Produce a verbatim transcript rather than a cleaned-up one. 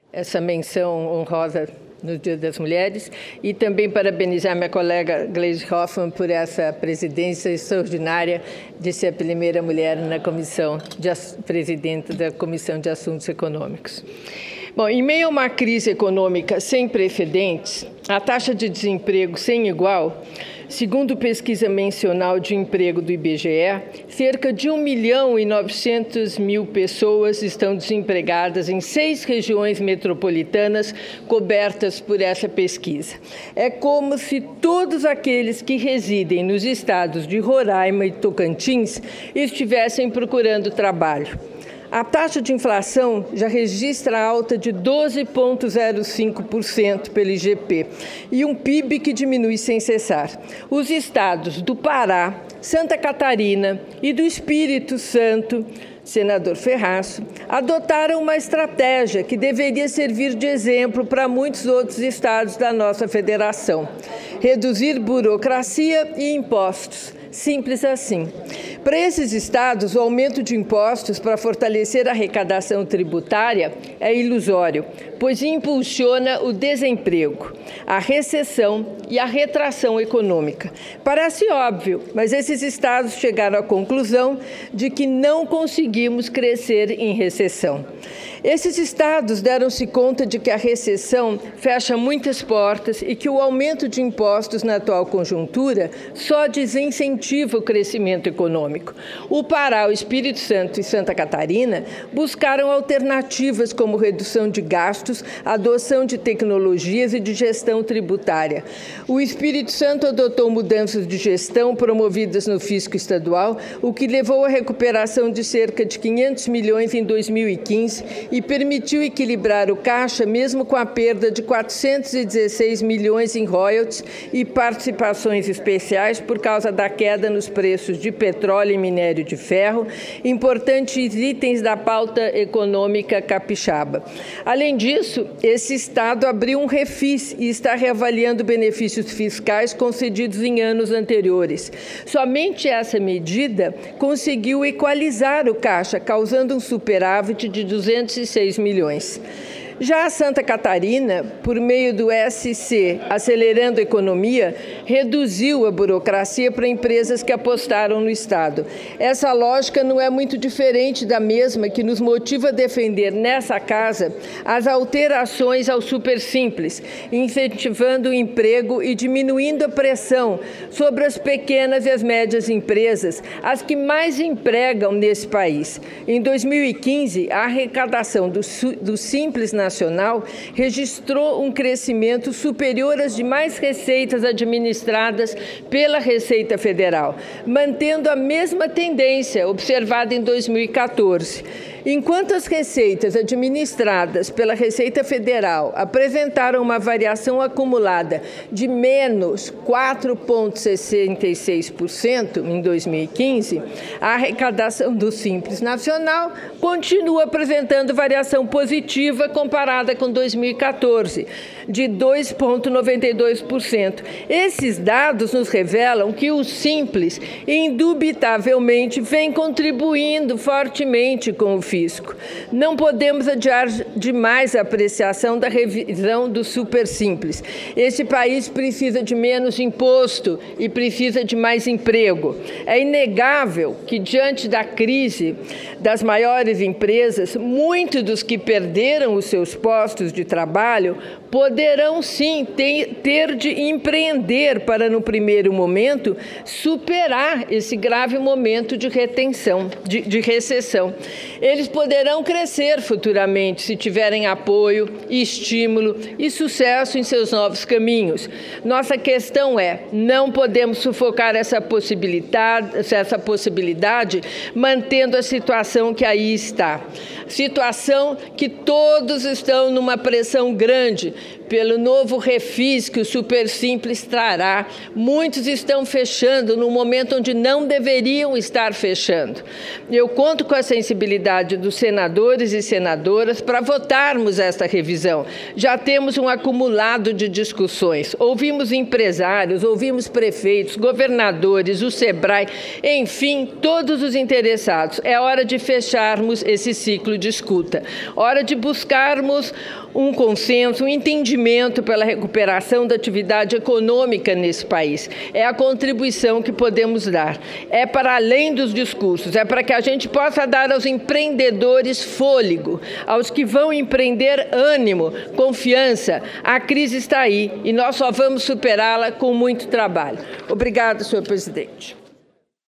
essa menção honrosa no Dia das Mulheres e também parabenizar minha colega Gleisi Hoffmann por essa presidência extraordinária de ser a primeira mulher na comissão, de, presidente da Comissão de Assuntos Econômicos. Bom, em meio a uma crise econômica sem precedentes, a taxa de desemprego sem igual, segundo pesquisa mencional de emprego do I B G E, cerca de um milhão e novecentas mil pessoas estão desempregadas em seis regiões metropolitanas cobertas por essa pesquisa. É como se todos aqueles que residem nos estados de Roraima e Tocantins estivessem procurando trabalho. A taxa de inflação já registra alta de doze vírgula zero cinco por cento pelo I G P e um P I B que diminui sem cessar. Os estados do Pará, Santa Catarina e do Espírito Santo, senador Ferraz, adotaram uma estratégia que deveria servir de exemplo para muitos outros estados da nossa federação: reduzir burocracia e impostos. Simples assim. Para esses estados, o aumento de impostos para fortalecer a arrecadação tributária é ilusório, pois impulsiona o desemprego, a recessão e a retração econômica. Parece óbvio, mas esses estados chegaram à conclusão de que não conseguimos crescer em recessão. Esses estados deram-se conta de que a recessão fecha muitas portas e que o aumento de impostos na atual conjuntura só desincentiva o crescimento econômico. O Pará, o Espírito Santo e Santa Catarina buscaram alternativas como redução de gastos, adoção de tecnologias e de gestão tributária. O Espírito Santo adotou mudanças de gestão promovidas no fisco estadual, o que levou à recuperação de cerca de quinhentos milhões em dois mil e quinze e permitiu equilibrar o caixa mesmo com a perda de quatrocentos e dezesseis milhões em royalties e participações especiais por causa da queda nos preços de petróleo e minério de ferro, importantes itens da pauta econômica capixaba. Além disso, esse estado abriu um refis e está reavaliando benefícios fiscais concedidos em anos anteriores. Somente essa medida conseguiu equalizar o caixa, causando um superávit de duzentos e seis milhões. Já a Santa Catarina, por meio do S C Acelerando a Economia, reduziu a burocracia para empresas que apostaram no Estado. Essa lógica não é muito diferente da mesma que nos motiva a defender nessa casa as alterações ao Super Simples, incentivando o emprego e diminuindo a pressão sobre as pequenas e as médias empresas, as que mais empregam nesse país. Em dois mil e quinze, a arrecadação do, do Simples na Nacional registrou um crescimento superior às demais receitas administradas pela Receita Federal, mantendo a mesma tendência observada em dois mil e quatorze. Enquanto as receitas administradas pela Receita Federal apresentaram uma variação acumulada de menos quatro vírgula sessenta e seis por cento em dois mil e quinze, a arrecadação do Simples Nacional continua apresentando variação positiva comparada com dois mil e quatorze, de dois vírgula noventa e dois por cento. Esses dados nos revelam que o Simples, indubitavelmente, vem contribuindo fortemente com o fisco. Não podemos adiar demais a apreciação da revisão do Super Simples. Esse país precisa de menos imposto e precisa de mais emprego. É inegável que, diante da crise das maiores empresas, muitos dos que perderam os seus postos de trabalho poderão sim ter, ter de empreender para, no primeiro momento, superar esse grave momento de retenção, de, de recessão. Eles poderão crescer futuramente se tiverem apoio, estímulo e sucesso em seus novos caminhos. Nossa questão é, não podemos sufocar essa possibilidade, essa possibilidade mantendo a situação que aí está. Situação que todos estão numa pressão grande pelo novo refis que o Super Simples trará. Muitos estão fechando no momento onde não deveriam estar fechando. Eu conto com a sensibilidade dos senadores e senadoras para votarmos esta revisão. Já temos um acumulado de discussões. Ouvimos empresários, ouvimos prefeitos, governadores, o SEBRAE, enfim, todos os interessados. É hora de fecharmos esse ciclo de escuta. Hora de buscarmos um consenso, um entendimento pela recuperação da atividade econômica nesse país. É a contribuição que podemos dar. É para além dos discursos, é para que a gente possa dar aos empreendedores fôlego, aos que vão empreender ânimo, confiança. A crise está aí e nós só vamos superá-la com muito trabalho. Obrigada, senhor presidente.